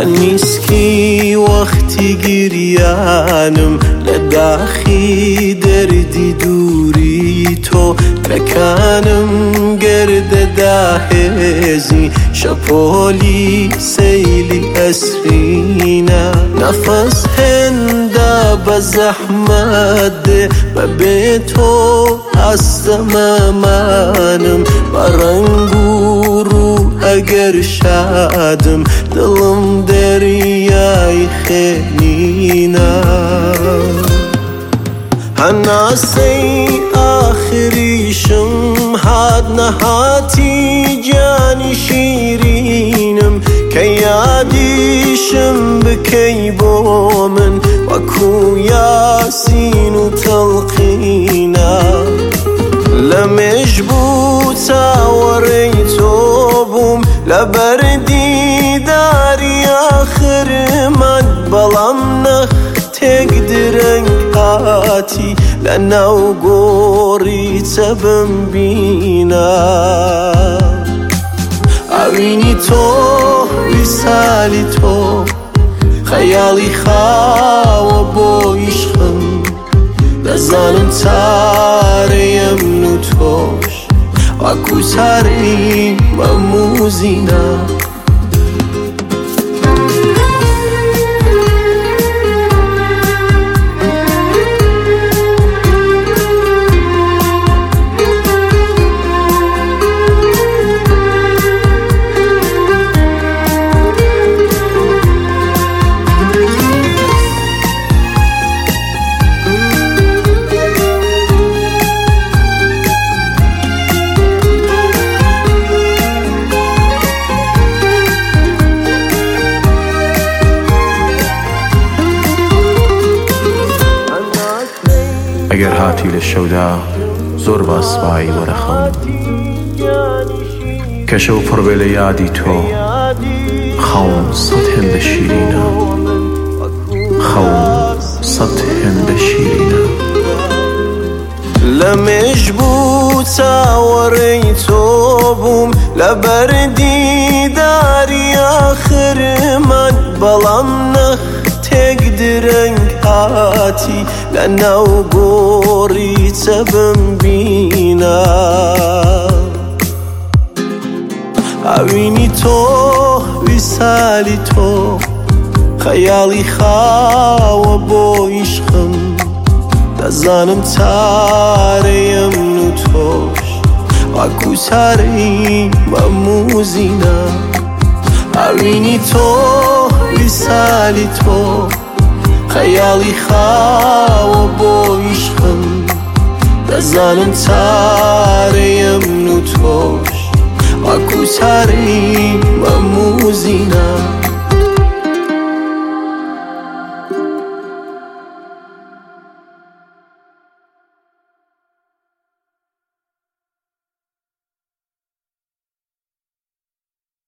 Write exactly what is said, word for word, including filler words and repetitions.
هنیسکی وقتی گریانم لداخی دردی دوری تو لکانم گرد داهزی شپولی سیلی اسرینا نفس هندا بزحمت ببیتو هستم امانم برنگورو اگر شادم دلم دریای خنینا هناسی آخریشم هاد نهاتی جانی شیرینم که یادیشم بکی بو من وکو یاسین و تلقینا لمش بوتا وریتو بوم لبردی داری آخر مد بلام نخ تقدرن هاتی لناو گوری تبم بینا اوینی تو ویسالی تو خیالی خواه با عشقم دزانم تاریم نو توش وکو تاریم و موزینا اگر هاتی لشودا زور باسبایی ورخم کشو پر بل یادی تو خوم صد هند شیرینا خوم صد هند شیرینا لمش بوتا وریتو بوم لبردی داری آخر مد بلام نخ تقدرن هاتی لناو گوری تبم بینا اوینی تو ویسالی تو خیالی خواه با عشقم دزانم تاریم نو توش وکو تاریم و موزینا اوینی تو ویسالی تو خیالی خواه با عشقم دزانم تاریم نو توش وکو تاریم و موزینا